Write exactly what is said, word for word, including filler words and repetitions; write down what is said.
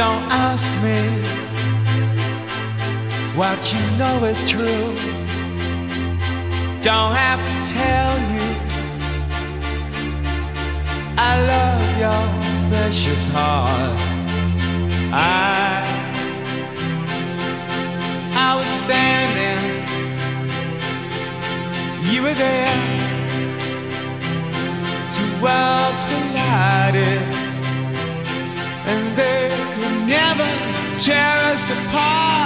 Don't ask me what you know is true. Don't have to tell you I love your precious heart. I I was standing, you were there. Two worlds collided, and they could never tear us apart.